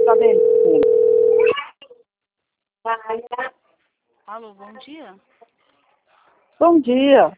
Cadê ele? Alô, bom dia. Bom dia.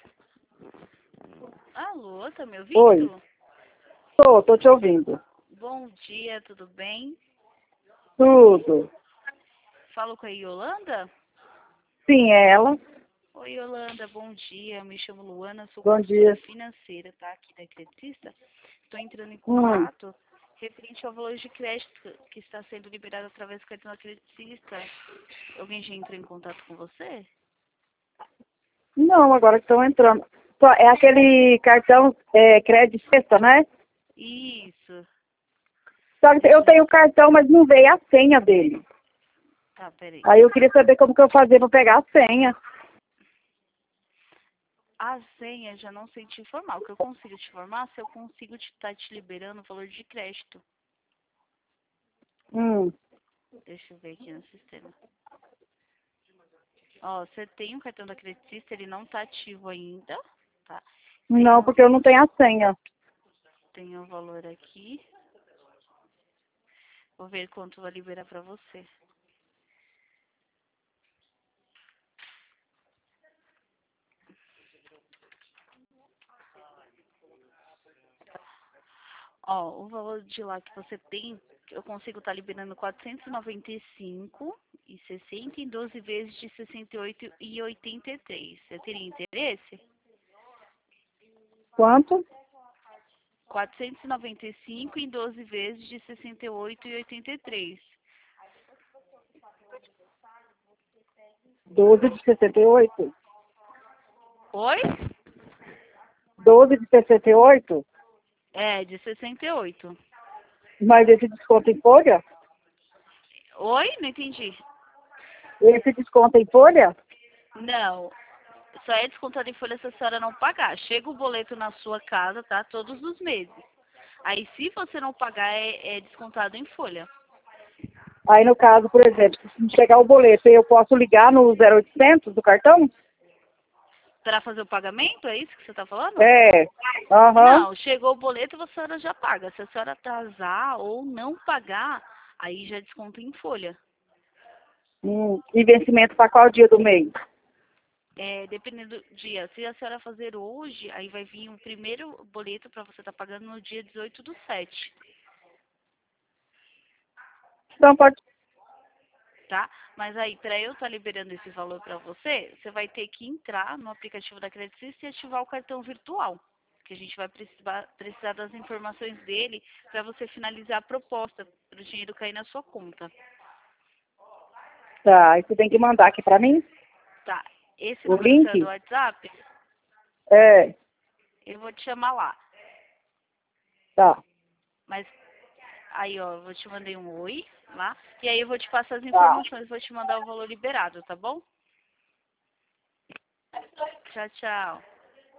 Alô, tá me ouvindo? Oi. Tô te ouvindo. Bom dia, tudo bem? Tudo. Falo com a Yolanda? Sim, é ela. Oi, Yolanda, bom dia. Me chamo Luana, sou Bom consultora dia. financeira, tá? Aqui da Creditista. Estou entrando em contato referente ao valor de crédito que está sendo liberado através do cartão da Creditista. Alguém já entrou em contato com você? Não, agora que estão entrando. É aquele cartão crédito sexta, né? Isso. Só que eu tenho o cartão, mas não veio a senha dele. Tá, peraí. Aí eu queria saber como que eu fazia para pegar a senha. A senha já não sei te informar. O que eu consigo te informar se eu consigo estar te liberando o valor de crédito. Deixa eu ver aqui no sistema. Ó, você tem um cartão da Creditista, ele não tá ativo ainda, tá? Não, porque eu não tenho a senha. Tem o valor aqui. Vou ver quanto vai liberar pra você. Ó, o valor de lá que você tem, eu consigo estar liberando 495,60 em 12 vezes de 68,83. Você teria interesse? Quanto? 495 em 12 vezes de 68,83. 12 de 68? Oi? 12 de 68? É, de 68. Mas esse desconto em folha? Oi? Não entendi. Esse desconto em folha? Não. Só é descontado em folha se a senhora não pagar. Chega o boleto na sua casa, tá? Todos os meses. Aí, se você não pagar, é descontado em folha. Aí, no caso, por exemplo, se chegar o boleto, eu posso ligar no 0800 do cartão? Para fazer o pagamento, é isso que você tá falando? É. Aham. Não, chegou o boleto, a senhora já paga. Se a senhora atrasar ou não pagar, aí já desconta em folha. E vencimento para qual dia do mês? É, dependendo do dia. Se a senhora fazer hoje, aí vai vir o primeiro boleto para você estar pagando no dia 18/7. Então, pode... Tá? Mas aí, para eu estar liberando esse valor para você, você vai ter que entrar no aplicativo da Credit Suisse e ativar o cartão virtual. Que a gente vai precisar das informações dele para você finalizar a proposta, para o dinheiro cair na sua conta. Tá, aí você tem que mandar aqui para mim Tá? Esse o número seu é do link? WhatsApp, É, eu vou te chamar lá. tá, Mas aí, ó, eu vou te mandar um oi lá. E aí eu vou te passar as tá. informações, vou te mandar o valor liberado, tá bom? Tchau, tchau.